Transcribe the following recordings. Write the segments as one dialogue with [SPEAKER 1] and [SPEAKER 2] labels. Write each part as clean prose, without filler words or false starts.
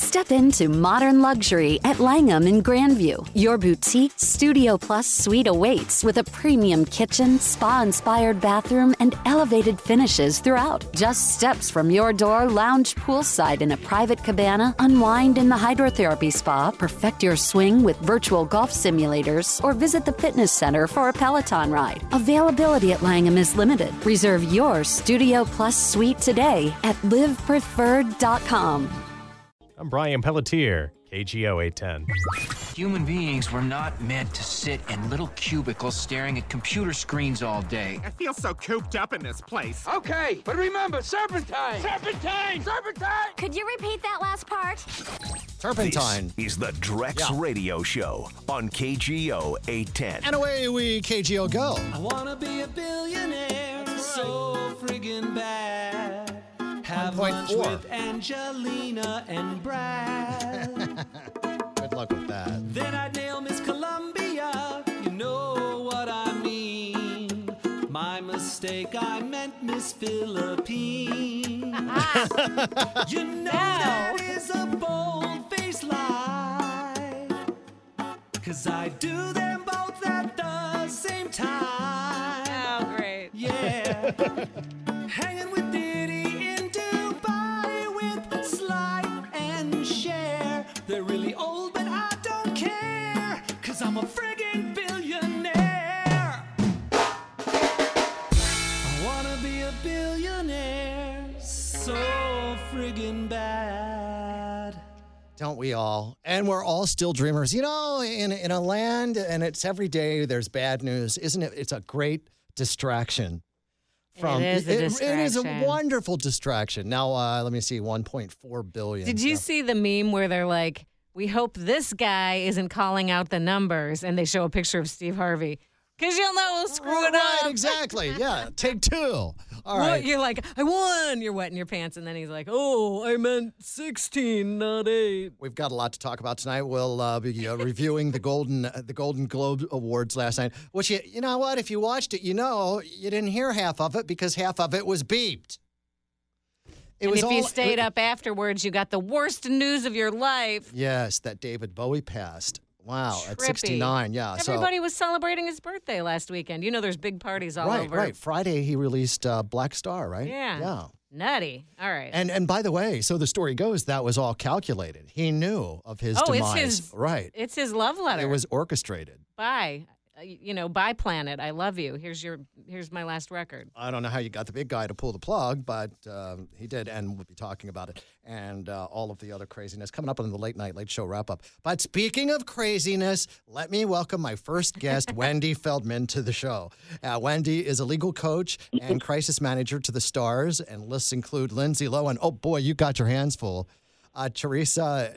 [SPEAKER 1] Step into modern luxury at Langham in Grandview. Your boutique Studio Plus suite awaits with a premium kitchen, spa-inspired bathroom, and elevated finishes throughout. Just steps from your door, lounge poolside in a private cabana, unwind in the hydrotherapy spa, perfect your swing with virtual golf simulators, or visit the fitness center for a Peloton ride. Availability at Langham is limited. Reserve your Studio Plus suite today at livepreferred.com.
[SPEAKER 2] I'm Brian Pelletier, KGO 810.
[SPEAKER 3] Human beings were not meant to sit in little cubicles staring at computer screens all day.
[SPEAKER 4] I feel so cooped up in this place.
[SPEAKER 5] Okay, but remember, serpentine! Serpentine! Serpentine!
[SPEAKER 6] Could you repeat that last part?
[SPEAKER 7] Turpentine.
[SPEAKER 8] This is the Drex Radio Show on KGO 810.
[SPEAKER 7] And away we KGO go.
[SPEAKER 9] I wanna be a billionaire, so friggin' bad. Have lunch with Angelina and Brad.
[SPEAKER 7] Good luck with that.
[SPEAKER 9] Then I'd nail Miss Columbia, you know what I mean. My mistake, I meant Miss Philippine. You know that is a bold-faced lie, 'cause I do them both at the same time.
[SPEAKER 10] Oh, great.
[SPEAKER 9] Yeah. Hanging with Diddy in Dubai with Sly and Cher. They're really old, but I don't care, 'cause I'm a friggin' billionaire. I wanna be a billionaire, so friggin' bad.
[SPEAKER 7] Don't we all? And we're all still dreamers. You know, in a land, and it's every day there's bad news, isn't it? It's a great distraction.
[SPEAKER 10] It is a distraction.
[SPEAKER 7] It is a wonderful distraction. Now, let me see, 1.4 billion.
[SPEAKER 10] Did you see the meme where they're like, we hope this guy isn't calling out the numbers, and they show a picture of Steve Harvey? Because you'll know we'll screw it up.
[SPEAKER 7] Right, exactly. Yeah, take two. All right.
[SPEAKER 10] You're like, I won. You're wetting your pants. And then he's like, oh, I meant 16, not 8.
[SPEAKER 7] We've got a lot to talk about tonight. We'll be reviewing the Golden Globe Awards last night, which, you know what? If you watched it, you know you didn't hear half of it because half of it was beeped.
[SPEAKER 10] If you stayed up afterwards, you got the worst news of your life.
[SPEAKER 7] Yes, that David Bowie passed. Wow,
[SPEAKER 10] Trippy.
[SPEAKER 7] at 69, yeah.
[SPEAKER 10] Everybody was celebrating his birthday last weekend. You know there's big parties all over.
[SPEAKER 7] Right. Friday he released Black Star, right?
[SPEAKER 10] Yeah. Nutty. All right.
[SPEAKER 7] And by the way, so the story goes, that was all calculated. He knew of his demise. Right.
[SPEAKER 10] It's his love letter.
[SPEAKER 7] It was orchestrated.
[SPEAKER 10] Bye. Bye, Planet. I love you. Here's my last record.
[SPEAKER 7] I don't know how you got the big guy to pull the plug, but he did, and we'll be talking about it and all of the other craziness coming up on the Late Show wrap-up. But speaking of craziness, let me welcome my first guest, Wendy Feldman, to the show. Wendy is a legal coach and crisis manager to the Stars, and lists include Lindsay Lohan. Oh, boy, you got your hands full. Teresa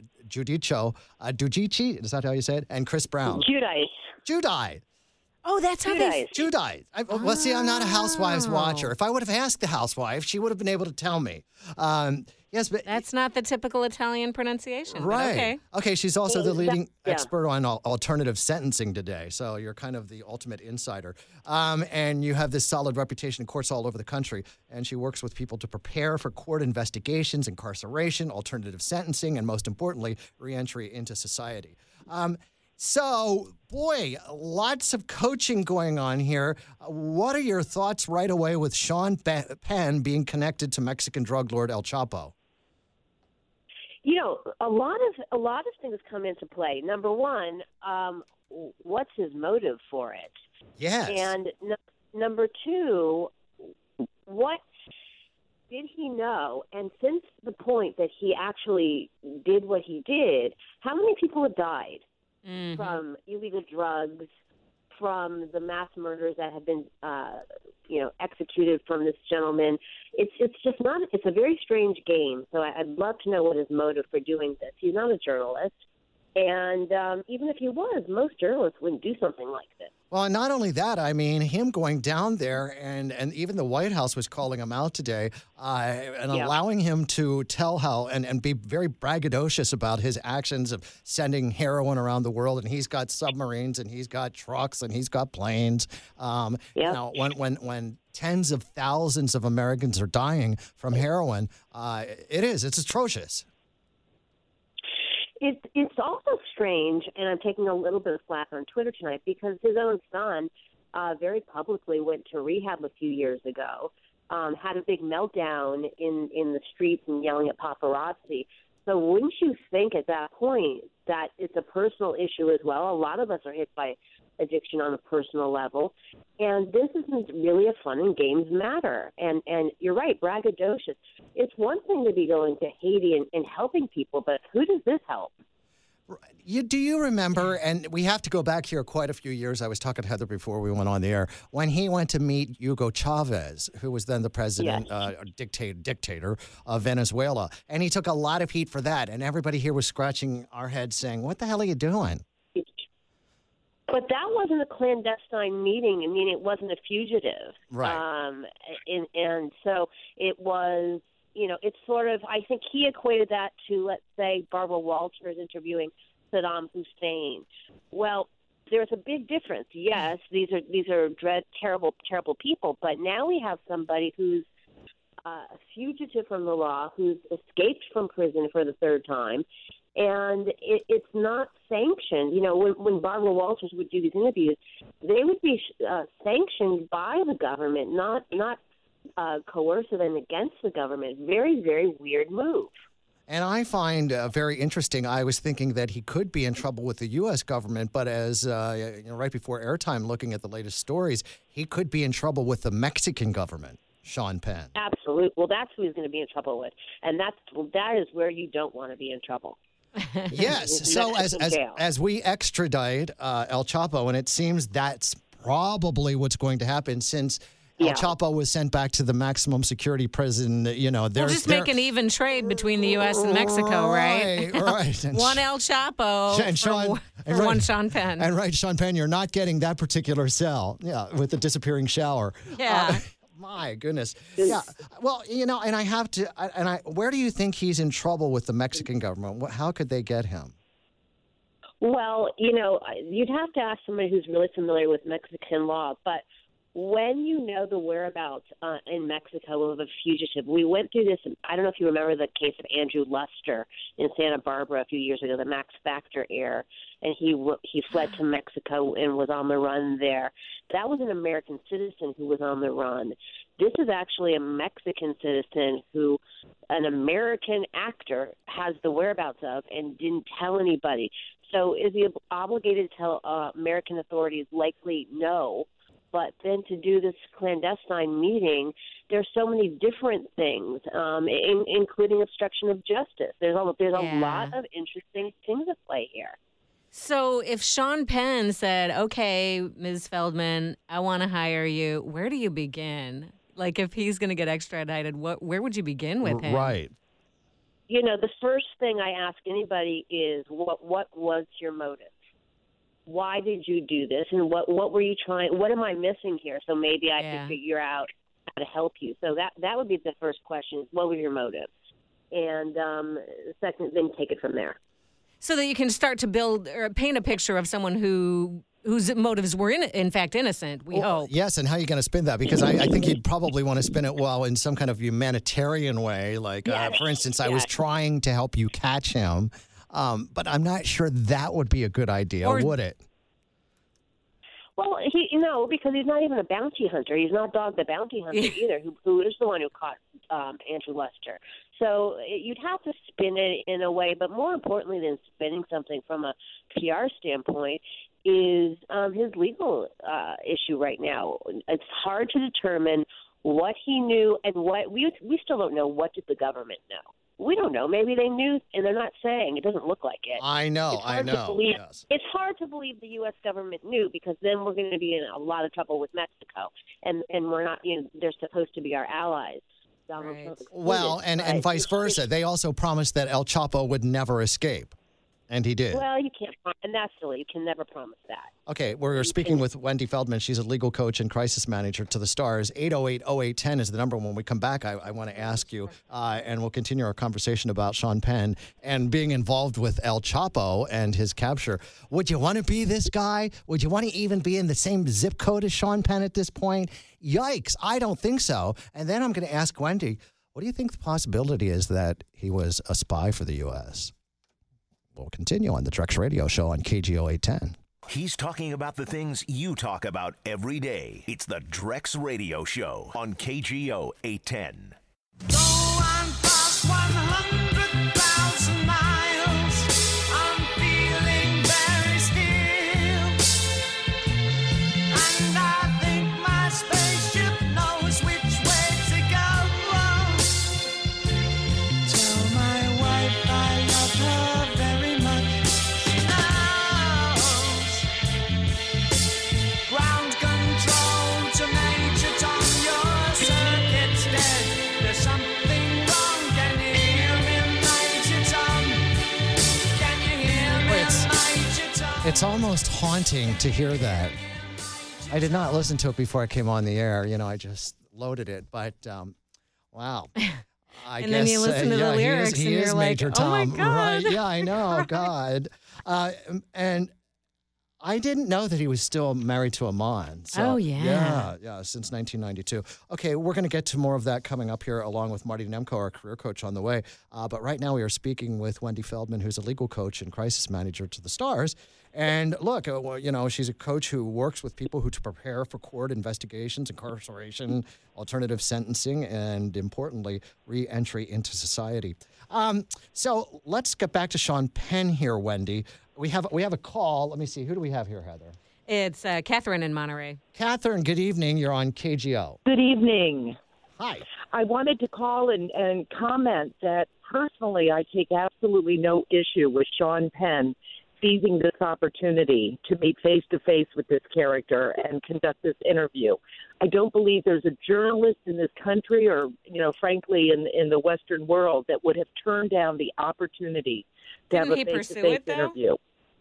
[SPEAKER 7] Giudice, is that how you say it? And Chris Brown. Giudice.
[SPEAKER 10] Oh, that's how they...
[SPEAKER 7] Giudice. Well, see, I'm not a Housewives watcher. If I would have asked the housewife, she would have been able to tell me. Yes, but...
[SPEAKER 10] That's not the typical Italian pronunciation.
[SPEAKER 7] Right. Okay, she's also the leading expert on alternative sentencing today, so you're kind of the ultimate insider. And you have this solid reputation in courts all over the country, and she works with people to prepare for court investigations, incarceration, alternative sentencing, and most importantly, reentry into society. So, boy, lots of coaching going on here. What are your thoughts right away with Sean Penn being connected to Mexican drug lord El Chapo?
[SPEAKER 11] You know, a lot of things come into play. Number one, what's his motive for it?
[SPEAKER 7] Yes.
[SPEAKER 11] And number two, what did he know? And since the point that he actually did what he did, how many people have died? Mm-hmm. From illegal drugs, from the mass murders that have been, executed from this gentleman. It's just not. It's a very strange game. So I'd love to know what his motive for doing this. He's not a journalist, and even if he was, most journalists wouldn't do something like this.
[SPEAKER 7] Well, not only that, I mean, him going down there, and even the White House was calling him out today, allowing him to tell how, and be very braggadocious about his actions of sending heroin around the world, and he's got submarines, and he's got trucks, and he's got planes. Now, when tens of thousands of Americans are dying from heroin, it's atrocious.
[SPEAKER 11] it's also strange, and I'm taking a little bit of flack on Twitter tonight because his own son very publicly went to rehab a few years ago, had a big meltdown in the streets and yelling at paparazzi. So wouldn't you think at that point that it's a personal issue as well? A lot of us are hit by addiction on a personal level, and this isn't really a fun and games matter. And you're right, braggadocious. It's one thing to be going to Haiti and helping people, but who does this help?
[SPEAKER 7] Do you remember, and we have to go back here quite a few years, I was talking to Heather before we went on the air, when he went to meet Hugo Chavez, who was then the president, dictator of Venezuela, and he took a lot of heat for that, and everybody here was scratching our heads saying, what the hell are you doing?
[SPEAKER 11] But that wasn't a clandestine meeting. I mean, it wasn't a fugitive.
[SPEAKER 7] Right.
[SPEAKER 11] And so it was, it's sort of, I think he equated that to, let's say, Barbara Walters interviewing Saddam Hussein. Well, there's a big difference. Yes, these are terrible people, but now we have somebody who's a fugitive from the law, who's escaped from prison for the third time, and it's not sanctioned. When Barbara Walters would do these interviews, they would be sanctioned by the government, not coercive and against the government. Very, very weird move.
[SPEAKER 7] And I find very interesting, I was thinking that he could be in trouble with the U.S. government, but as right before airtime, looking at the latest stories, he could be in trouble with the Mexican government, Sean Penn.
[SPEAKER 11] Absolutely. Well, that's who he's going to be in trouble with. And that is where you don't want to be in trouble.
[SPEAKER 7] Yes. So as we extradite El Chapo, and it seems that's probably what's going to happen since El Chapo was sent back to the maximum security prison.
[SPEAKER 10] We'll just make an even trade between the U.S. and Mexico, right?
[SPEAKER 7] Right.
[SPEAKER 10] And one El Chapo for one Sean Penn.
[SPEAKER 7] And Sean Penn, you're not getting that particular cell. Yeah, with the disappearing shower.
[SPEAKER 10] Yeah.
[SPEAKER 7] My goodness. Yeah. Well, and I have to, where do you think he's in trouble with the Mexican government? How could they get him?
[SPEAKER 11] Well, you'd have to ask somebody who's really familiar with Mexican law, but when you know the whereabouts in Mexico of a fugitive, we went through this. I don't know if you remember the case of Andrew Luster in Santa Barbara a few years ago, the Max Factor heir, and he fled to Mexico and was on the run there. That was an American citizen who was on the run. This is actually a Mexican citizen who an American actor has the whereabouts of and didn't tell anybody. So is he obligated to tell American authorities? Likely no. But then to do this clandestine meeting, there's so many different things, including obstruction of justice. There's a lot of interesting things at play here.
[SPEAKER 10] So if Sean Penn said, okay, Ms. Feldman, I want to hire you, where do you begin? Like if he's going to get extradited, where would you begin with him?
[SPEAKER 7] Right.
[SPEAKER 11] The first thing I ask anybody is, what was your motive? Why did you do this? And what were you trying? What am I missing here? So maybe I can figure out how to help you. So that would be the first question. What was your motive? And second, then take it from there.
[SPEAKER 10] So that you can start to build or paint a picture of someone whose motives were in fact innocent, we hope.
[SPEAKER 7] Yes, and how are you going to spin that? Because I think you'd probably want to spin it in some kind of humanitarian way. Like, for instance, I was trying to help you catch him. But I'm not sure that would be a good idea, would it?
[SPEAKER 11] Well, because he's not even a bounty hunter. He's not Dog the Bounty Hunter either, who is the one who caught Andrew Luster. So you'd have to spin it in a way, but more importantly than spinning something from a PR standpoint is his legal issue right now. It's hard to determine what he knew and what we still don't know. What did the government know? We don't know. Maybe they knew, and they're not saying. It doesn't look like it.
[SPEAKER 7] I know. Yes.
[SPEAKER 11] It's hard to believe the U.S. government knew because then we're going to be in a lot of trouble with Mexico, and we're not. They're supposed to be our allies.
[SPEAKER 10] Right.
[SPEAKER 7] Well, and vice versa. They also promised that El Chapo would never escape, and he did.
[SPEAKER 11] Well, you can't, and that's silly. You can never promise that.
[SPEAKER 7] Okay, we're speaking with Wendy Feldman. She's a legal coach and crisis manager to the Stars. 808-0810 is the number. When we come back, I want to ask you, and we'll continue our conversation about Sean Penn and being involved with El Chapo and his capture. Would you want to be this guy? Would you want to even be in the same zip code as Sean Penn at this point? Yikes, I don't think so. And then I'm going to ask Wendy, what do you think the possibility is that he was a spy for the U.S.? We'll continue on the Drex Radio Show on KGO 810.
[SPEAKER 8] He's talking about the things you talk about every day. It's the Drex Radio Show on KGO 810.
[SPEAKER 9] Though I'm past 100,000 miles, I'm feeling very still. And I think my spaceship knows which way to go. Tell my wife I love her very much. She knows. Ground control to Major Tom, your circuit's dead. There's something wrong. Can you hear me, Major Tom? Can you hear me, Major Tom?
[SPEAKER 7] It's almost haunting to hear that. I did not listen to it before I came on the air. I just loaded it, but wow. I
[SPEAKER 10] And
[SPEAKER 7] guess,
[SPEAKER 10] then you listen to the lyrics
[SPEAKER 7] he
[SPEAKER 10] and
[SPEAKER 7] is
[SPEAKER 10] you're like,
[SPEAKER 7] Major
[SPEAKER 10] "Oh
[SPEAKER 7] Tom.
[SPEAKER 10] my God."
[SPEAKER 7] Right? Yeah, I know. God. And I didn't know that he was still married to Iman. So,
[SPEAKER 10] Oh, yeah.
[SPEAKER 7] Yeah, since 1992. Okay, we're going to get to more of that coming up here along with Marty Nemko, our career coach, on the way. But right now we are speaking with Wendy Feldman, who's a legal coach and crisis manager to the Stars. And look, she's a coach who works with people to prepare for court investigations, incarceration, alternative sentencing, and importantly, re-entry into society. So let's get back to Sean Penn here, Wendy. We have a call. Let me see. Who do we have here, Heather?
[SPEAKER 10] It's Catherine in Monterey.
[SPEAKER 7] Catherine, good evening. You're on KGO.
[SPEAKER 12] Good evening.
[SPEAKER 7] Hi.
[SPEAKER 12] I wanted to call and comment that personally I take absolutely no issue with Sean Penn seizing this opportunity to meet face-to-face with this character and conduct this interview. I don't believe there's a journalist in this country or, frankly, in the Western world that would have turned down the opportunity to have a face-to-face interview.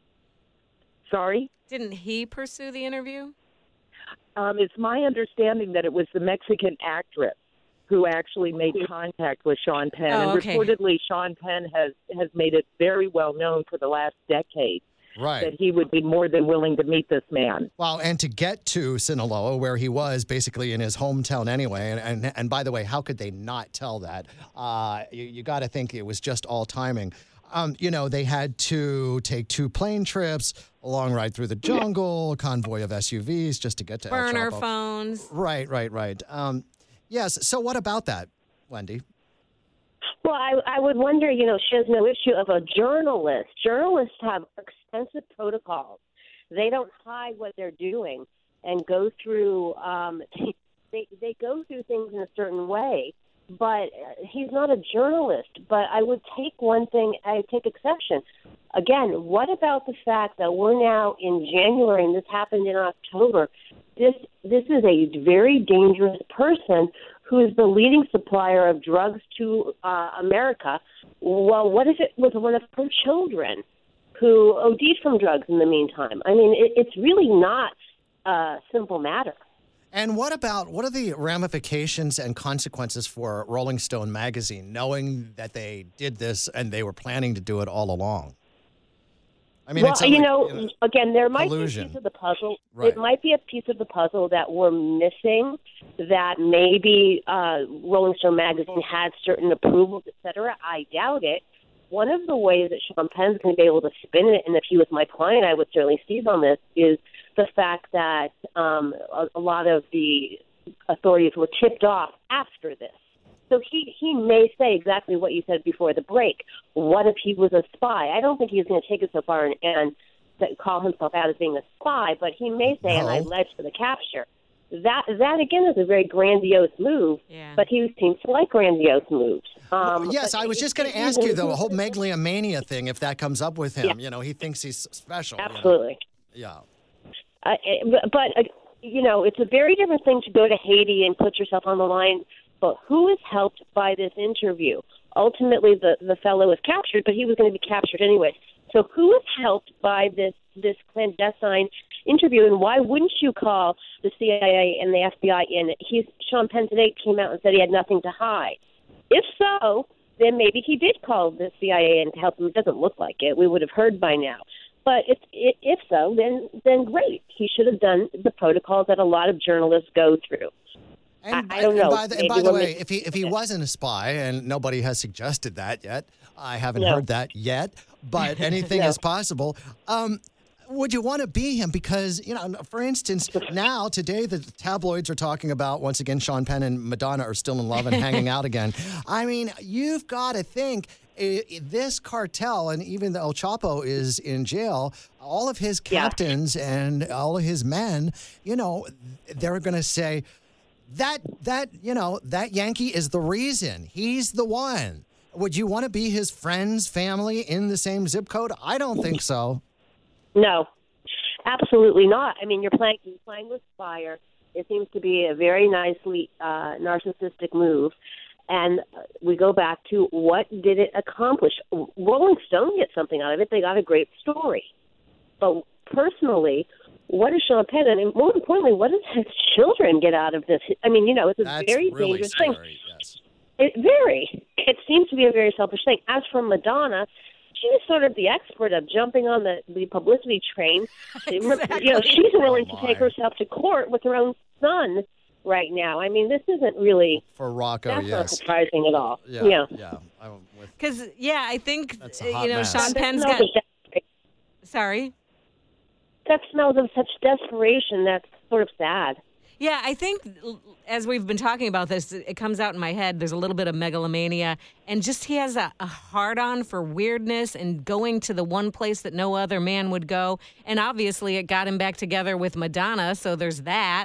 [SPEAKER 12] Sorry?
[SPEAKER 10] Didn't he pursue the interview?
[SPEAKER 12] It's my understanding that it was the Mexican actress who actually made contact with Sean Penn.
[SPEAKER 10] Oh,
[SPEAKER 12] and
[SPEAKER 10] okay.
[SPEAKER 12] reportedly, Sean Penn has made it very well known for the last decade that he would be more than willing to meet this man.
[SPEAKER 7] Wow, and to get to Sinaloa, where he was basically in his hometown anyway, and by the way, how could they not tell that? You got to think it was just all timing. They had to take 2 plane trips, a long ride through the jungle, convoy of SUVs just to get to El
[SPEAKER 10] Burner
[SPEAKER 7] Chapo.
[SPEAKER 10] phones.
[SPEAKER 7] Right. Yes, so what about that, Wendy?
[SPEAKER 11] Well, I would wonder, she has no issue of a journalist. Journalists have extensive protocols. They don't hide what they're doing and go through, they go through things in a certain way. But he's not a journalist. But I would take one thing, I take exception. Again, what about the fact that we're now in January and this happened in October? This is a very dangerous person who is the leading supplier of drugs to America. Well, what if it was one of her children who OD'd from drugs in the meantime? I mean, it's really not a simple matter.
[SPEAKER 7] And what are the ramifications and consequences for Rolling Stone magazine, knowing that they did this and they were planning to do it all along? I mean,
[SPEAKER 11] again, there might
[SPEAKER 7] collusion.
[SPEAKER 11] be a piece of the puzzle.
[SPEAKER 7] Right.
[SPEAKER 11] It might be a piece of the puzzle that we're missing, that maybe Rolling Stone magazine had certain approvals, et cetera. I doubt it. One of the ways that Sean Penn's going to be able to spin it, and if he was my client, I would certainly seize on this, is the fact that a lot of the authorities were tipped off after this. So he may say exactly what you said before the break. What if he was a spy? I don't think he's going to take it so far and call himself out as being a spy, but he may say, and I led for the capture. That again is a very grandiose move, but he seems to like grandiose moves.
[SPEAKER 7] Yes, I was just going to ask you, though, a whole megalomania thing, if that comes up with him.
[SPEAKER 11] Yeah.
[SPEAKER 7] He thinks he's special.
[SPEAKER 11] Absolutely.
[SPEAKER 7] Yeah.
[SPEAKER 11] But it's a very different thing to go to Haiti and put yourself on the line. But who is helped by this interview? Ultimately, the fellow was captured, but he was going to be captured anyway. So who is helped by this clandestine interview, and why wouldn't you call the CIA and the FBI in? Sean Penn today came out and said he had nothing to hide. If so, then maybe he did call the CIA in to help him. It doesn't look like it. We would have heard by now. But if so, then great. He should have done the protocols that a lot of journalists go through.
[SPEAKER 7] And
[SPEAKER 11] I don't know.
[SPEAKER 7] And by the way, if he wasn't a spy, and nobody has suggested that yet, I haven't heard that yet. but anything is possible. Would you want to be him? Because, for instance, today, the tabloids are talking about, once again, Sean Penn and Madonna are still in love and hanging out again. I mean, you've got to think this cartel, and even though El Chapo is in jail, all of his captains and all of his men, they're going to say, that Yankee is the reason. He's the one. Would you want to be his friends, family in the same zip code? I don't think so.
[SPEAKER 11] No, absolutely not. I mean, you're playing with fire. It seems to be a very nicely narcissistic move. And we go back to, what did it accomplish? Rolling Stone gets something out of it. They got a great story. But personally, what does Sean Penn, and more importantly, what does his children get out of this? I mean, it's a very dangerous thing.
[SPEAKER 7] Yes.
[SPEAKER 11] It seems to be a very selfish thing. As for Madonna, she's sort of the expert of jumping on the publicity train.
[SPEAKER 10] Exactly.
[SPEAKER 11] She's willing to take herself to court with her own son right now. I mean, this isn't really
[SPEAKER 7] for Rocco.
[SPEAKER 11] That's
[SPEAKER 7] yes,
[SPEAKER 11] not surprising at all.
[SPEAKER 7] Yeah.
[SPEAKER 10] Because I think
[SPEAKER 7] mess.
[SPEAKER 10] Sean Penn's got. Sorry.
[SPEAKER 11] That smells of such desperation. That's sort of sad.
[SPEAKER 10] Yeah, I think as we've been talking about this, it comes out in my head. There's a little bit of megalomania, and just he has a hard-on for weirdness and going to the one place that no other man would go. And obviously, it got him back together with Madonna, so there's that.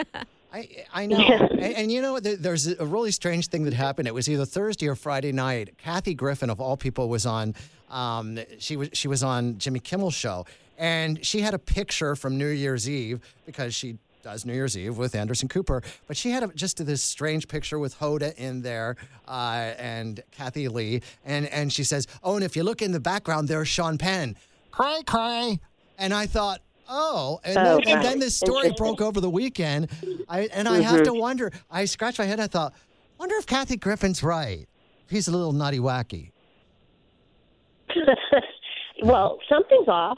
[SPEAKER 7] I know. And there's a really strange thing that happened. It was either Thursday or Friday night. Kathy Griffin, of all people, was on. She was on Jimmy Kimmel's show, and she had a picture from New Year's Eve because she does New Year's Eve with Anderson Cooper, but she had just this strange picture with Hoda in there and Kathy Lee, and she says, "Oh, and if you look in the background, there's Sean Penn." Cray, cray. And I thought, and then this story broke over the weekend, I have to wonder. I scratched my head. I thought, wonder if Kathy Griffin's right. He's a little nutty wacky.
[SPEAKER 11] Well, something's off.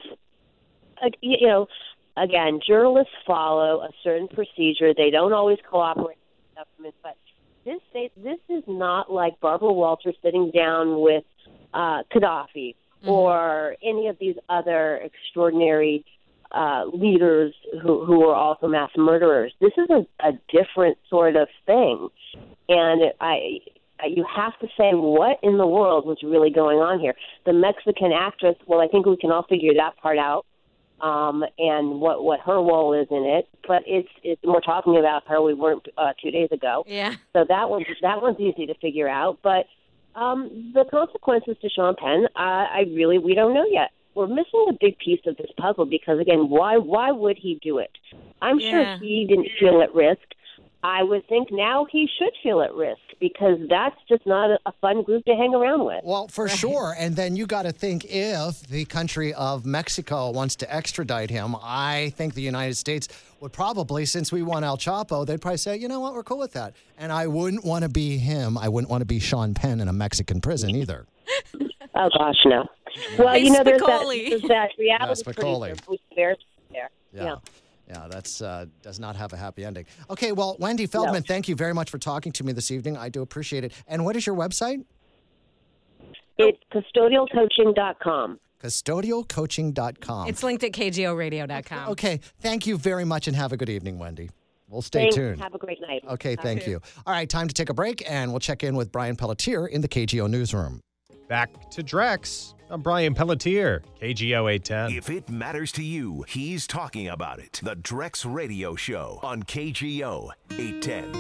[SPEAKER 11] Again, journalists follow a certain procedure. They don't always cooperate with the government, but this is not like Barbara Walters sitting down with Gaddafi or any of these other extraordinary leaders who are also mass murderers. This is a different sort of thing, and you have to say, what in the world was really going on here? The Mexican actress, well, I think we can all figure that part out. And what her role is in it, but it's we're talking about her. We weren't 2 days ago, So that one's easy to figure out. But the consequences to Sean Penn, we don't know yet. We're missing a big piece of this puzzle because, again, why would he do it? I'm sure he didn't feel at risk. I would think now he should feel at risk because that's just not a fun group to hang around with.
[SPEAKER 7] Well, for sure. And then you got to think, if the country of Mexico wants to extradite him, I think the United States would probably, since we want El Chapo, they'd probably say, you know what, we're cool with that. And I wouldn't want to be him. I wouldn't want to be Sean Penn in a Mexican prison either.
[SPEAKER 11] Oh, gosh, no. Well,
[SPEAKER 10] hey,
[SPEAKER 11] there's that reality
[SPEAKER 7] producer,
[SPEAKER 11] Bruce Bears there. Yeah.
[SPEAKER 7] Yeah, that's does not have a happy ending. Okay, well, Wendy Feldman, thank you very much for talking to me this evening. I do appreciate it. And what is your website?
[SPEAKER 11] It's custodialcoaching.com.
[SPEAKER 7] Custodialcoaching.com.
[SPEAKER 10] It's linked at kgoradio.com.
[SPEAKER 7] Okay, thank you very much and have a good evening, Wendy. We'll stay tuned.
[SPEAKER 11] Have a great night.
[SPEAKER 7] Okay, thank you. All right, time to take a break, and we'll check in with Brian Pelletier in the KGO newsroom.
[SPEAKER 2] Back to Drex. I'm Brian Pelletier, KGO 810.
[SPEAKER 8] If it matters to you, he's talking about it. The Drex Radio Show on KGO 810.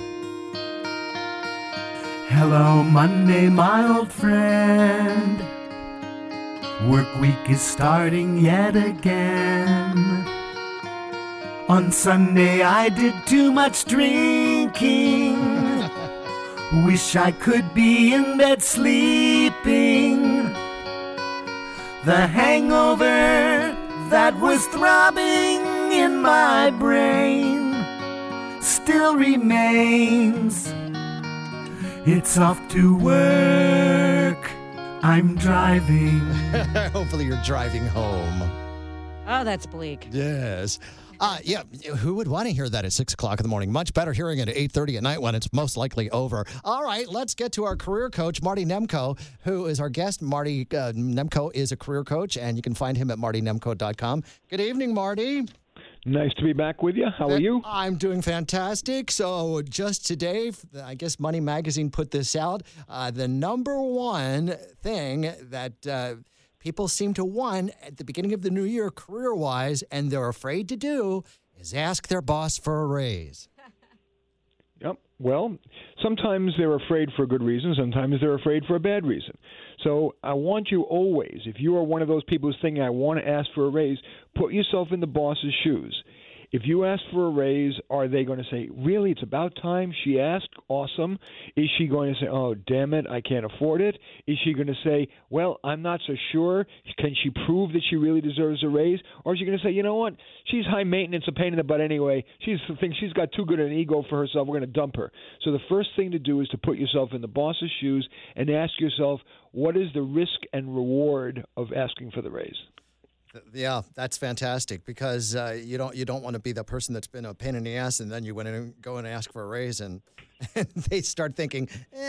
[SPEAKER 9] Hello, Monday, my old friend. Work week is starting yet again. On Sunday, I did too much drinking. Wish I could be in bed sleeping. The hangover that was throbbing in my brain still remains. It's off to work. I'm driving.
[SPEAKER 7] Hopefully you're driving home.
[SPEAKER 10] Oh, that's bleak.
[SPEAKER 7] Yes. Yeah, who would want to hear that at 6 o'clock in the morning? Much better hearing it at 8:30 at night when it's most likely over. All right, let's get to our career coach, Marty Nemko, who is our guest. Marty Nemko is a career coach, and you can find him at martynemko.com. Good evening, Marty.
[SPEAKER 13] Nice to be back with you. How are you?
[SPEAKER 7] I'm doing fantastic. So just today, I guess Money Magazine put this out. The number one thing that people seem to want at the beginning of the new year, career-wise, and they're afraid to do, is ask their boss for a raise.
[SPEAKER 13] Yep. Well, sometimes they're afraid for a good reason. Sometimes they're afraid for a bad reason. So I want you always, if you are one of those people who's thinking, I want to ask for a raise, put yourself in the boss's shoes. If you ask for a raise, are they going to say, really, it's about time she asked? Awesome. Is she going to say, oh, damn it, I can't afford it? Is she going to say, well, I'm not so sure. Can she prove that she really deserves a raise? Or is she going to say, you know what, she's high maintenance, a pain in the butt anyway. She thinks she's got too good an ego for herself. We're going to dump her. So the first thing to do is to put yourself in the boss's shoes and ask yourself, what is the risk and reward of asking for the raise?
[SPEAKER 7] Yeah, that's fantastic because you don't want to be the person that's been a pain in the ass and then you go and ask for a raise and they start thinking,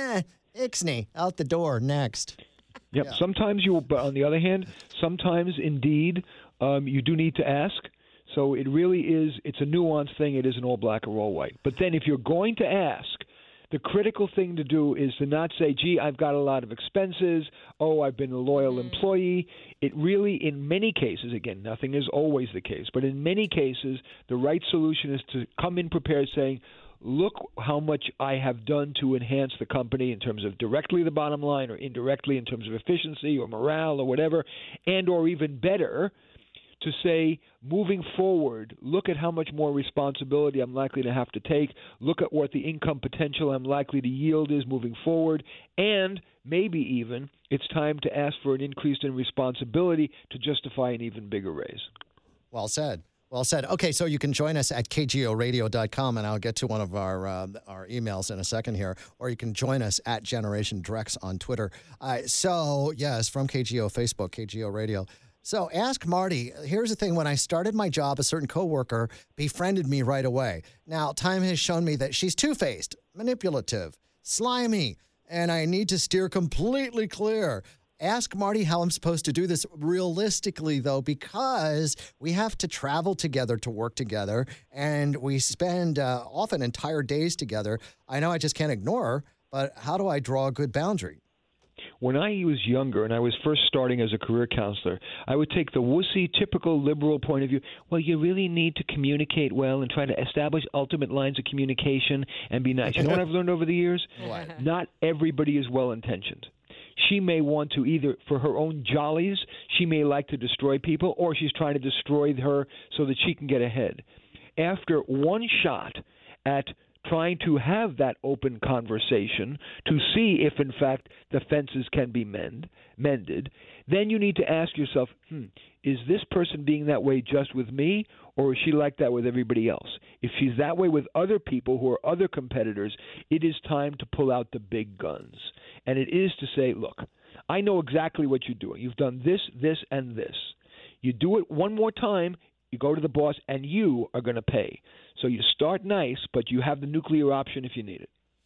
[SPEAKER 7] Ixnay, out the door, next.
[SPEAKER 13] Yep.
[SPEAKER 7] Yeah.
[SPEAKER 13] Sometimes but on the other hand, sometimes indeed you do need to ask. So it really is, it's a nuanced thing. It isn't all black or all white. But then if you're going to ask, the critical thing to do is to not say, gee, I've got a lot of expenses. Oh, I've been a loyal employee. It really, in many cases, again, nothing is always the case, but in many cases, the right solution is to come in prepared saying, look how much I have done to enhance the company in terms of directly the bottom line or indirectly in terms of efficiency or morale or whatever, and or even better, to say, moving forward, look at how much more responsibility I'm likely to have to take, look at what the income potential I'm likely to yield is moving forward, and maybe even it's time to ask for an increase in responsibility to justify an even bigger raise.
[SPEAKER 7] Well said. Well said. Okay, so you can join us at kgoradio.com, and I'll get to one of our emails in a second here, or you can join us at Generation Drex on Twitter. So, yes, from KGO Facebook, KGO Radio. So ask Marty. Here's the thing. When I started my job, a certain coworker befriended me right away. Now, time has shown me that she's two-faced, manipulative, slimy, and I need to steer completely clear. Ask Marty how I'm supposed to do this realistically, though, because we have to travel together to work together, and we spend often entire days together. I know I just can't ignore her, but how do I draw a good boundary?
[SPEAKER 13] When I was younger and I was first starting as a career counselor, I would take the wussy, typical liberal point of view. Well, you really need to communicate well and try to establish ultimate lines of communication and be nice. You know what I've learned over the years?
[SPEAKER 7] What?
[SPEAKER 13] Not everybody is well-intentioned. She may want to either, for her own jollies, she may like to destroy people, or she's trying to destroy her so that she can get ahead. After one shot at trying to have that open conversation to see if, in fact, the fences can be mended, then you need to ask yourself, is this person being that way just with me, or is she like that with everybody else? If she's that way with other people who are other competitors, it is time to pull out the big guns. And it is to say, look, I know exactly what you're doing. You've done this, this, and this. You do it one more time, you go to the boss, and you are going to pay. So you start nice, but you have the nuclear option if you need it.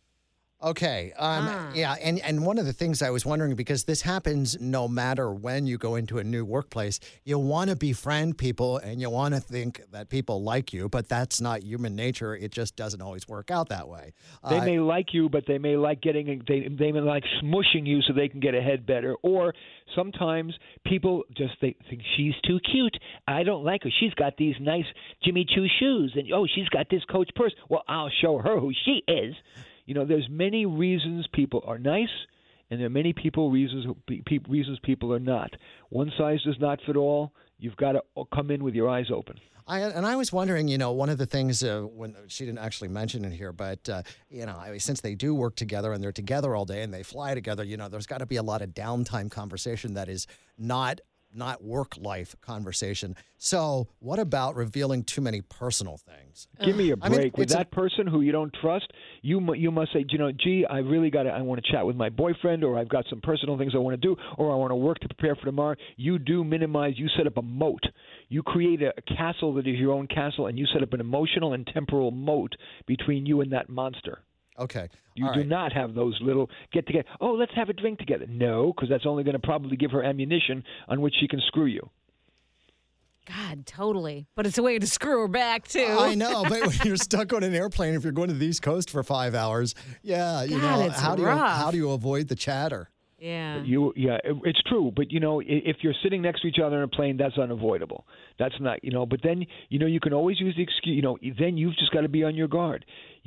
[SPEAKER 7] Okay. Yeah, and one of the things I was wondering, because this happens no matter when you go into a new workplace, you want to befriend people and you want to think that people like you, but that's not human nature. It just doesn't always work out that way.
[SPEAKER 13] They may like you, but they may like they may like smushing you so they can get ahead better. Or sometimes people just think she's too cute. I don't like her. She's got these nice Jimmy Choo shoes, and she's got this Coach purse. Well, I'll show her who she is. You know, there's many reasons people are nice, and there are many reasons people are not. One size does not fit all. You've got to come in with your eyes open.
[SPEAKER 7] I was wondering, one of the things when she didn't actually mention it here, but since they do work together and they're together all day and they fly together, there's got to be a lot of downtime conversation that is not work-life conversation. So what about revealing too many personal things?
[SPEAKER 13] Give me a break. With that person who you don't trust, you must say, gee, I want to chat with my boyfriend, or I've got some personal things I want to do, or I want to work to prepare for tomorrow. You do minimize. You set up a moat. You create a castle that is your own castle, and you set up an emotional and temporal moat between you and that monster.
[SPEAKER 7] Okay.
[SPEAKER 13] You do not have those little get together. Oh, let's have a drink together. No, because that's only going to probably give her ammunition on which she can screw you.
[SPEAKER 10] God, totally. But it's a way to screw her back, too.
[SPEAKER 7] I know, but when you're stuck on an airplane, if you're going to the East Coast for 5 hours,
[SPEAKER 10] it's
[SPEAKER 7] how do you avoid the chatter?
[SPEAKER 10] Yeah.
[SPEAKER 13] It's true. But, if you're sitting next to each other in a plane, that's unavoidable. That's not, but then, you can always use the excuse, then you've just got to be on your guard.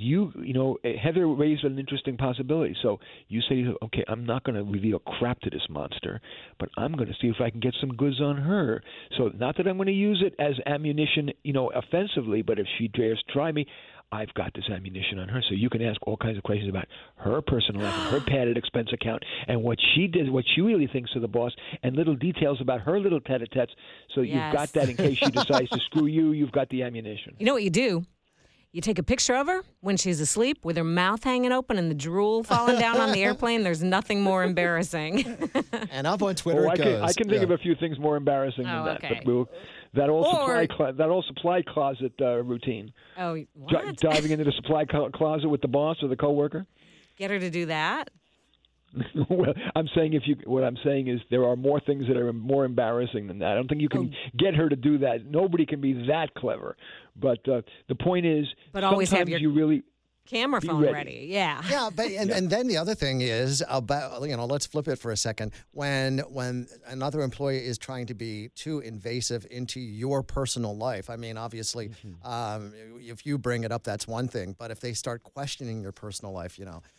[SPEAKER 13] Heather raised an interesting possibility. So you say, okay, I'm not going to reveal crap to this monster, but I'm going to see if I can get some goods on her. So not that I'm going to use it as ammunition, offensively, but if she dares try me, I've got this ammunition on her. So you can ask all kinds of questions about her personal life and her padded expense account and what she did, what she really thinks of the boss, and little details about her little tete-a-tetes. So you've got that in case she decides to screw you. You've got the ammunition.
[SPEAKER 10] You know what you do? You take a picture of her when she's asleep with her mouth hanging open and the drool falling down on the airplane. There's nothing more embarrassing.
[SPEAKER 7] And up on Twitter
[SPEAKER 13] I can think of a few things more embarrassing than that.
[SPEAKER 10] Okay.
[SPEAKER 13] But that old supply closet routine.
[SPEAKER 10] Oh, what?
[SPEAKER 13] Diving into the supply closet with the boss or the coworker.
[SPEAKER 10] Get her to do that?
[SPEAKER 13] Well, what I'm saying is there are more things that are more embarrassing than that. I don't think you can get her to do that. Nobody can be that clever. But the point is,
[SPEAKER 10] but always have your
[SPEAKER 13] you really
[SPEAKER 10] camera phone ready. Yeah.
[SPEAKER 7] Yeah, but and then the other thing is about let's flip it for a second. When another employee is trying to be too invasive into your personal life, I mean, obviously, if you bring it up, that's one thing. But if they start questioning your personal life,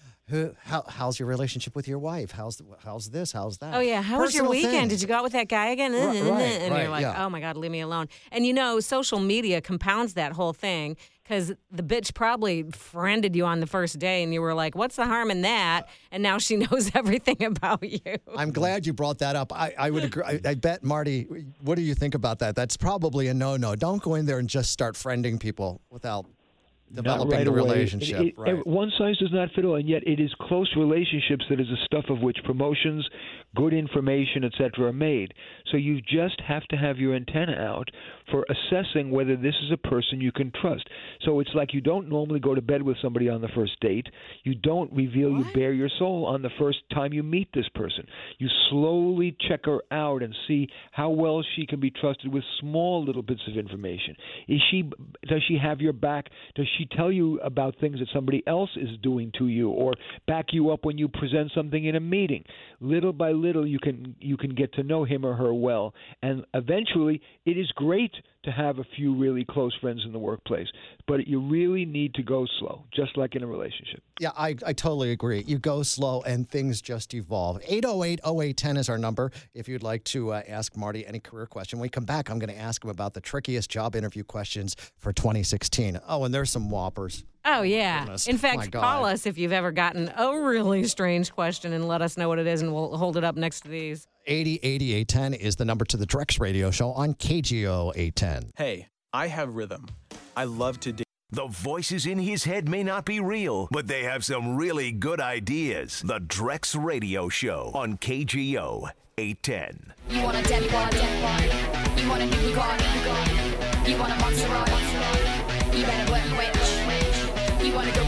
[SPEAKER 7] how's your relationship with your wife? How's this? How's that?
[SPEAKER 10] Oh, yeah. How was your weekend?
[SPEAKER 7] Things.
[SPEAKER 10] Did you go out with that guy again? And you're like, oh, my God, leave me alone. And, social media compounds that whole thing because the bitch probably friended you on the first day and you were like, what's the harm in that? And now she knows everything about you.
[SPEAKER 7] I'm glad you brought that up. I would agree. I bet, Marty, what do you think about that? That's probably a no-no. Don't go in there and just start friending people without developing the relationship.
[SPEAKER 13] One size does not fit all, and yet it is close relationships that is the stuff of which promotions, good information, etc. are made. So you just have to have your antenna out for assessing whether this is a person you can trust. So it's like you don't normally go to bed with somebody on the first date. You don't reveal you bare your soul on the first time you meet this person. You slowly check her out and see how well she can be trusted with small little bits of information. Does she have your back? Does she tell you about things that somebody else is doing to you or back you up when you present something in a meeting? Little by little, you can get to know him or her well. And eventually, it is great to have a few really close friends in the workplace, but you really need to go slow, just like in a relationship.
[SPEAKER 7] Yeah, I totally agree. You go slow and things just evolve. 808-0810 is our number if you'd like to ask Marty any career question. When we come back, I'm going to ask him about the trickiest job interview questions for 2016. Oh, and there's some whoppers.
[SPEAKER 10] Oh, yeah.
[SPEAKER 7] Goodness.
[SPEAKER 10] In fact, call us if you've ever gotten a really strange question and let us know what it is, and we'll hold it up next to these.
[SPEAKER 7] 80-88-10 is the number to the Drex Radio Show on KGO 810.
[SPEAKER 14] Hey, I have rhythm. I love to do.
[SPEAKER 8] The voices in his head may not be real, but they have some really good ideas. The Drex Radio Show on KGO 810.
[SPEAKER 6] You want a dead one? You want a new Bugatti? You want a Maserati? You better work rich. You want to go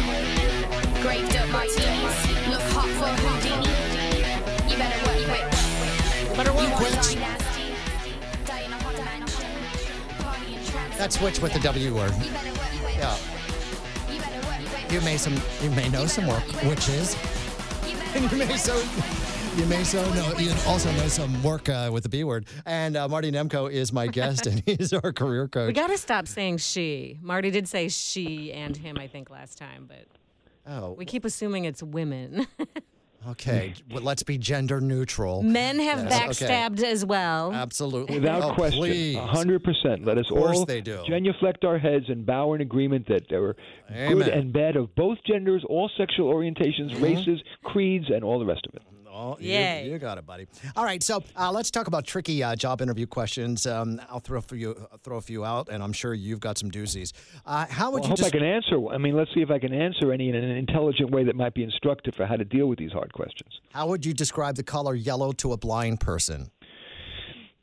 [SPEAKER 6] bikini? Graved up martinis. Look hot for a Houdini. You better work rich.
[SPEAKER 7] Better work rich. That switch with the W word. Yeah. You may know some work, which is. And you also know some work with the B word. And Marty Nemko is my guest, and he's our career coach.
[SPEAKER 10] We got to stop saying she. Marty did say she and him, I think, last time, but we keep assuming it's women.
[SPEAKER 7] Okay, well, let's be gender neutral.
[SPEAKER 10] Men have backstabbed as well.
[SPEAKER 7] Absolutely.
[SPEAKER 13] Without question.
[SPEAKER 7] Please.
[SPEAKER 13] 100%. Let us all genuflect our heads and bow in agreement that there are good and bad of both genders, all sexual orientations, races, creeds, and all the rest of it.
[SPEAKER 7] Oh, you got it, buddy. All right, so let's talk about tricky job interview questions. I'll throw a few out, and I'm sure you've got some doozies. How would you?
[SPEAKER 13] I hope I can answer. I mean, let's see if I can answer any in an intelligent way that might be instructive for how to deal with these hard questions.
[SPEAKER 7] How would you describe the color yellow to a blind person?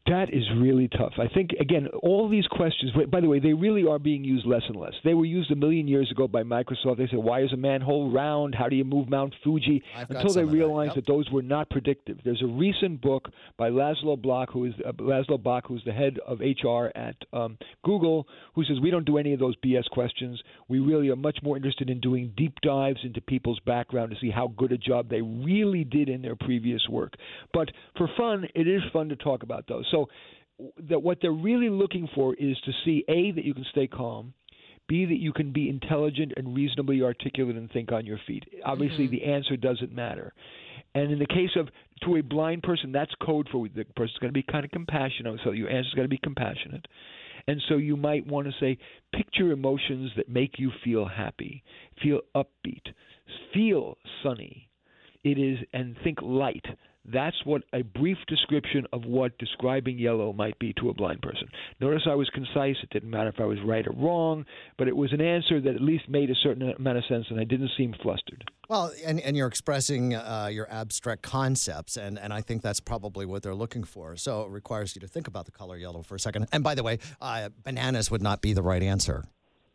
[SPEAKER 13] That is really tough. I think, again, all these questions, by the way, they really are being used less and less. They were used a million years ago by Microsoft. They said, why is a manhole round? How do you move Mount Fuji? Until they realized that those were not predictive. There's a recent book by Laszlo Bock, who's the head of HR at Google, who says, we don't do any of those BS questions. We really are much more interested in doing deep dives into people's background to see how good a job they really did in their previous work. But for fun, it is fun to talk about those. So that what they're really looking for is to see, A, that you can stay calm, B, that you can be intelligent and reasonably articulate and think on your feet. Obviously, the answer doesn't matter. And in the case of, to a blind person, that's code for the person's going to be kind of compassionate, so your answer's got to be compassionate. And so you might want to say, picture emotions that make you feel happy, feel upbeat, feel sunny. It is, and think light. That's what a brief description of what describing yellow might be to a blind person. Notice I was concise. It didn't matter if I was right or wrong, but it was an answer that at least made a certain amount of sense, and I didn't seem flustered.
[SPEAKER 7] Well, and you're expressing your abstract concepts, and I think that's probably what they're looking for. So it requires you to think about the color yellow for a second. And by the way, bananas would not be the right answer.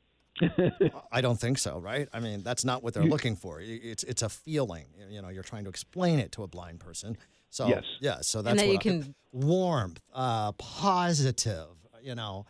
[SPEAKER 7] I don't think so, right? I mean, that's not what they're looking for. It's a feeling. You know, you're trying to explain it to a blind person. So
[SPEAKER 13] yes.
[SPEAKER 7] Yeah, so that's what you can warmth, positive, you know.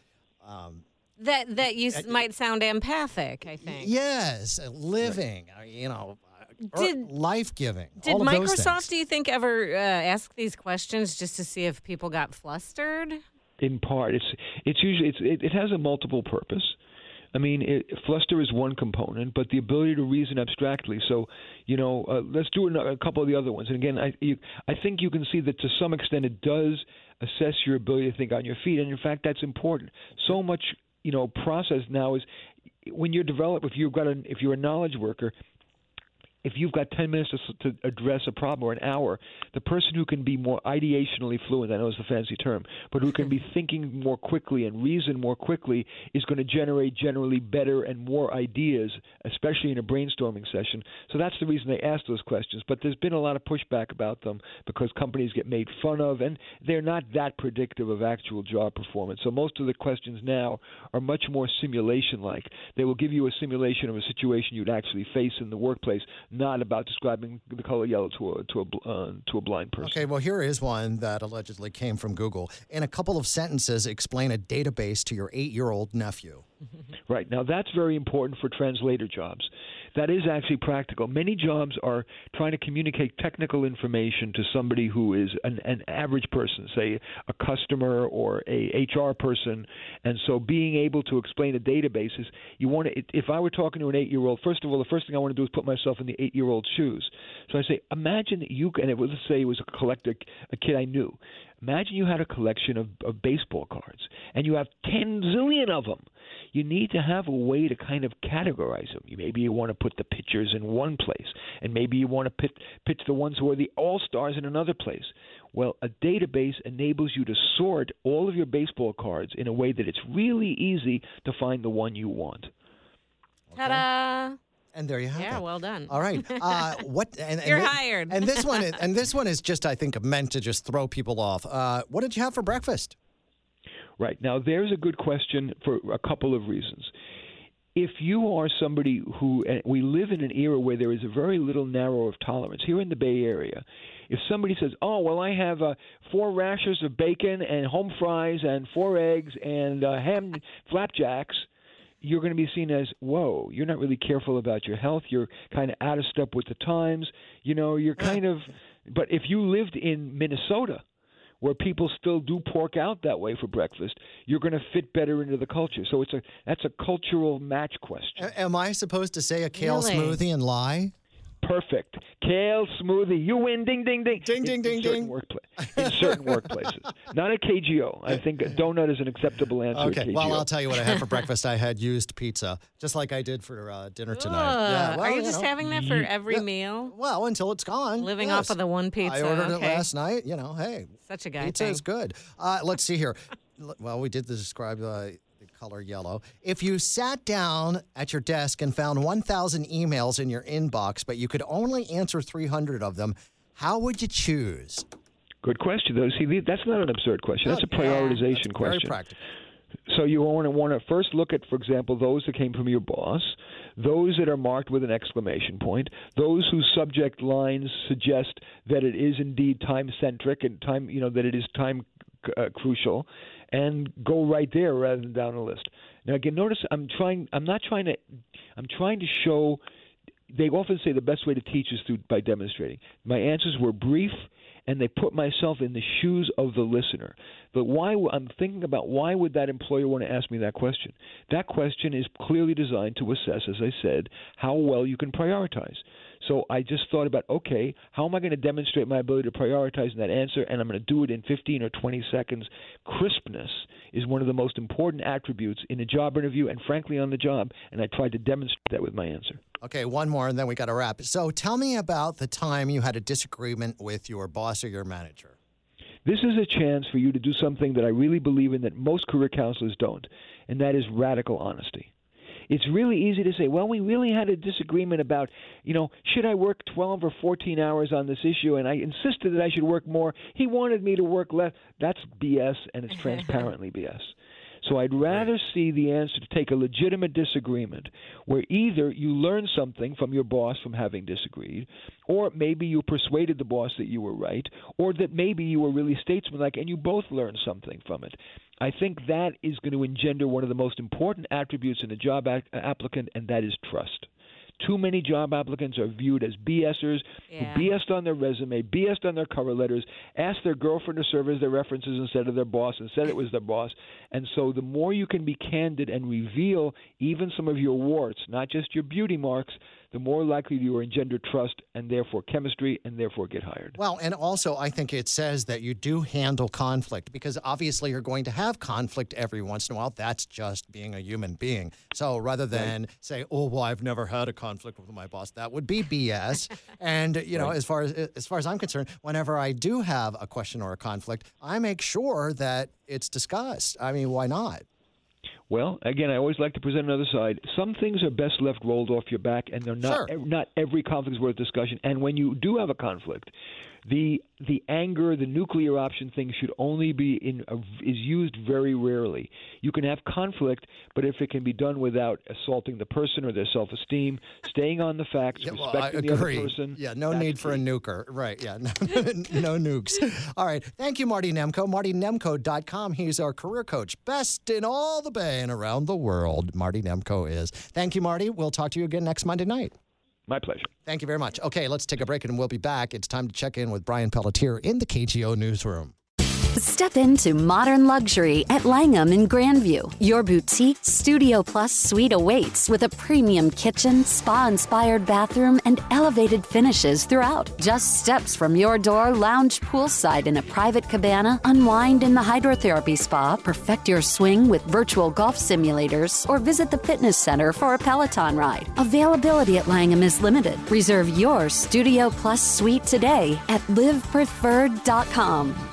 [SPEAKER 10] That you might sound empathic, I think.
[SPEAKER 7] Yes, living, you know, life-giving.
[SPEAKER 10] Did
[SPEAKER 7] all of those
[SPEAKER 10] Microsoft,
[SPEAKER 7] things.
[SPEAKER 10] do you think, ever ask these questions just to see if people got flustered?
[SPEAKER 13] In part, it's usually it has a multiple purpose. I mean, fluster is one component, but the ability to reason abstractly. So, you know, let's do a couple of the other ones. And again, I think you can see that to some extent it does assess your ability to think on your feet, and in fact, that's important. So much, you know, process now is when you're if you're a knowledge worker. If you've got 10 minutes to address a problem or an hour, the person who can be more ideationally fluent, I know it's a fancy term, but who can be thinking more quickly and reason more quickly is going to generate generally better and more ideas, especially in a brainstorming session. So that's the reason they ask those questions. But there's been a lot of pushback about them because companies get made fun of, and they're not that predictive of actual job performance. So most of the questions now are much more simulation-like. They will give you a simulation of a situation you'd actually face in the workplace, not about describing the color yellow to a blind person.
[SPEAKER 7] Okay, well, here is one that allegedly came from Google. In a couple of sentences, explain a database to your 8-year-old nephew.
[SPEAKER 13] Right. Now, that's very important for translator jobs. That is actually practical. Many jobs are trying to communicate technical information to somebody who is an average person, say a customer or a HR person. And so being able to explain a database is, you want to, if I were talking to an 8-year-old, first of all, the first thing I want to do is put myself in the 8-year-old's shoes. So I say, imagine that you, and let's say it was a collector, a kid I knew. Imagine you had a collection of baseball cards, and you have 10 zillion of them. You need to have a way to kind of categorize them. Maybe you want to put the pitchers in one place, and maybe you want to pitch the ones who are the all-stars in another place. Well, a database enables you to sort all of your baseball cards in a way that it's really easy to find the one you want.
[SPEAKER 7] Okay.
[SPEAKER 10] Ta-da!
[SPEAKER 7] And there you have it.
[SPEAKER 10] Yeah, well done.
[SPEAKER 7] All right.
[SPEAKER 10] You're hired.
[SPEAKER 7] And this one is just, I think, meant to just throw people off. What did you have for breakfast?
[SPEAKER 13] Right. Now, there's a good question for a couple of reasons. If you are somebody who, and we live in an era where there is a very little narrow of tolerance. Here in the Bay Area, if somebody says, oh, well, I have 4 rashers of bacon and home fries and 4 eggs and ham flapjacks, you're going to be seen as, whoa, you're not really careful about your health. You're kind of out of step with the times. You know, you're kind of, but if you lived in Minnesota, where people still do pork out that way for breakfast, you're going to fit better into the culture. So that's a cultural match question.
[SPEAKER 7] Am I supposed to say a kale smoothie and lie?
[SPEAKER 13] Perfect. Kale smoothie. You win. Ding, ding, ding.
[SPEAKER 7] Ding, ding, ding, ding.
[SPEAKER 13] In certain workplaces. Not at KGO. I think a donut is an acceptable answer at KGO.
[SPEAKER 7] Well, I'll tell you what I had for breakfast. I had used pizza, just like I did for dinner tonight.
[SPEAKER 10] Yeah, well, are you just having that for every meal?
[SPEAKER 7] Well, until it's gone.
[SPEAKER 10] Living off of the one pizza.
[SPEAKER 7] I ordered it last night. You know, hey.
[SPEAKER 10] Such a guy
[SPEAKER 7] Pizza
[SPEAKER 10] thing.
[SPEAKER 7] is good. Let's see here. Well, we did describe the color yellow. If you sat down at your desk and found 1,000 emails in your inbox, but you could only answer 300 of them, how would you choose?
[SPEAKER 13] Good question, though. See, that's not an absurd question. That's a prioritization question.
[SPEAKER 7] Very practical.
[SPEAKER 13] So you want to first look at, for example, those that came from your boss, those that are marked with an exclamation point, those whose subject lines suggest that it is indeed time-centric and that it is time crucial, and go right there rather than down the list. Now, again, notice I'm trying to show. They often say the best way to teach is by demonstrating. My answers were brief, and they put myself in the shoes of the listener. But I'm thinking about why would that employer want to ask me that question? That question is clearly designed to assess, as I said, how well you can prioritize. So I just thought about, okay, how am I going to demonstrate my ability to prioritize in that answer, and I'm going to do it in 15 or 20 seconds. Crispness is one of the most important attributes in a job interview and, frankly, on the job, and I tried to demonstrate that with my answer.
[SPEAKER 7] Okay, one more, and then we got to wrap. So tell me about the time you had a disagreement with your boss or your manager.
[SPEAKER 13] This is a chance for you to do something that I really believe in that most career counselors don't, and that is radical honesty. It's really easy to say, well, we really had a disagreement about, should I work 12 or 14 hours on this issue, and I insisted that I should work more. He wanted me to work less. That's BS, and it's transparently BS. So I'd rather see the answer to take a legitimate disagreement where either you learn something from your boss from having disagreed, or maybe you persuaded the boss that you were right, or that maybe you were really statesmanlike and you both learned something from it. I think that is going to engender one of the most important attributes in a job applicant, and that is trust. Too many job applicants are viewed as BSers who BS'd on their resume, BS'd on their cover letters, asked their girlfriend to serve as their references instead of their boss, and said it was their boss. And so the more you can be candid and reveal even some of your warts, not just your beauty marks, the more likely you will engender trust and therefore chemistry and therefore get hired.
[SPEAKER 7] Well, and also I think it says that you do handle conflict because obviously you're going to have conflict every once in a while. That's just being a human being. So rather than say, oh, well, I've never had a conflict with my boss, that would be BS. And, as far as I'm concerned, whenever I do have a question or a conflict, I make sure that it's discussed. I mean, why not?
[SPEAKER 13] Well, again, I always like to present another side. Some things are best left rolled off your back, and they're not every conflict is worth discussion. And when you do have a conflict, the anger, the nuclear option thing should only be is used very rarely. You can have conflict, but if it can be done without assaulting the person or their self-esteem, staying on the facts, respecting the other person.
[SPEAKER 7] Yeah, no need for a nuker. Right, yeah, no nukes. All right, thank you, Marty Nemko. MartyNemko.com. He's our career coach. Best in all the Bay and around the world, Marty Nemko is. Thank you, Marty. We'll talk to you again next Monday night.
[SPEAKER 13] My pleasure.
[SPEAKER 7] Thank you very much. Okay, let's take a break and we'll be back. It's time to check in with Brian Pelletier in the KGO newsroom.
[SPEAKER 1] Step into modern luxury at Langham in Grandview. Your boutique Studio Plus suite awaits with a premium kitchen, spa-inspired bathroom, and elevated finishes throughout. Just steps from your door, lounge poolside in a private cabana, unwind in the hydrotherapy spa, perfect your swing with virtual golf simulators, or visit the fitness center for a Peloton ride. Availability at Langham is limited. Reserve your Studio Plus suite today at livepreferred.com.